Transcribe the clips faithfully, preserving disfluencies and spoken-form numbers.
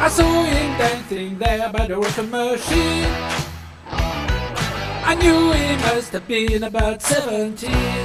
I saw him dancing there by the record machine. I knew he must have been about seventeen.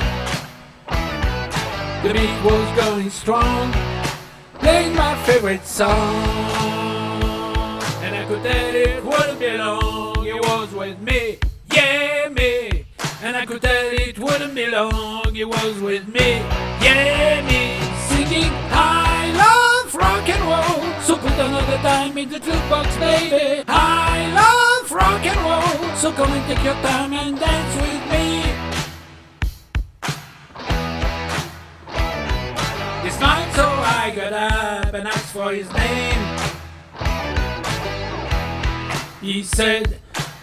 The beat was going strong, playing my favorite song, and I could tell it wouldn't be long. He was with me, yeah me. And I could tell it wouldn't be long. He was with me, yeah me. Singing I love rock and roll, so put another dime in the jukebox, baby. I love rock and roll, so come and take your time and dance with me. He smiled, so I got up and asked for his name. He said,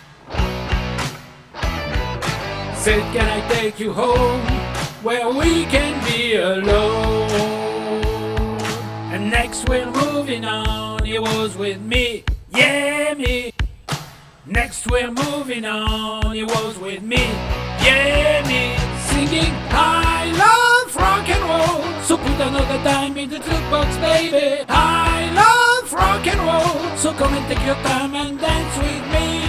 said, can I take you home where we can be alone? And next we're moving on. He was with me, yeah me. Next we're moving on. He was with me, yeah me. Singing I love rock and roll, so put another dime in the jukebox, baby. I love rock and roll, so come and take your time and dance with me.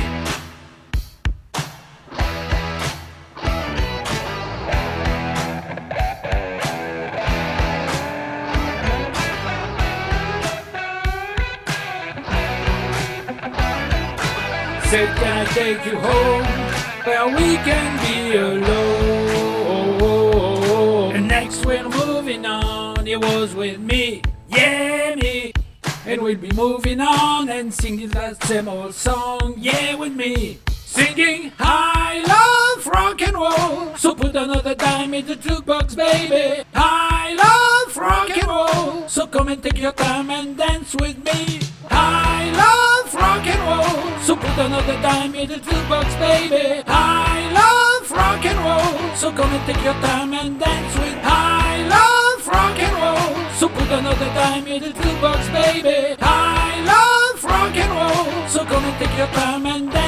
Said, can I take you home where we can be alone? And next we're moving on. He was with me, yeah me. And we'll be moving on and singing that same old song, yeah with me. Singing I love rock and roll, so put another dime in the jukebox, baby. I love rock and roll, so come and take your time and dance with me. I love rock and roll, so put another dime in the jukebox, baby. I love rock and roll, so come and take your time and dance with me. I love rock and roll, so put another dime in the jukebox, baby. I love rock and roll, so come and take your time and dance.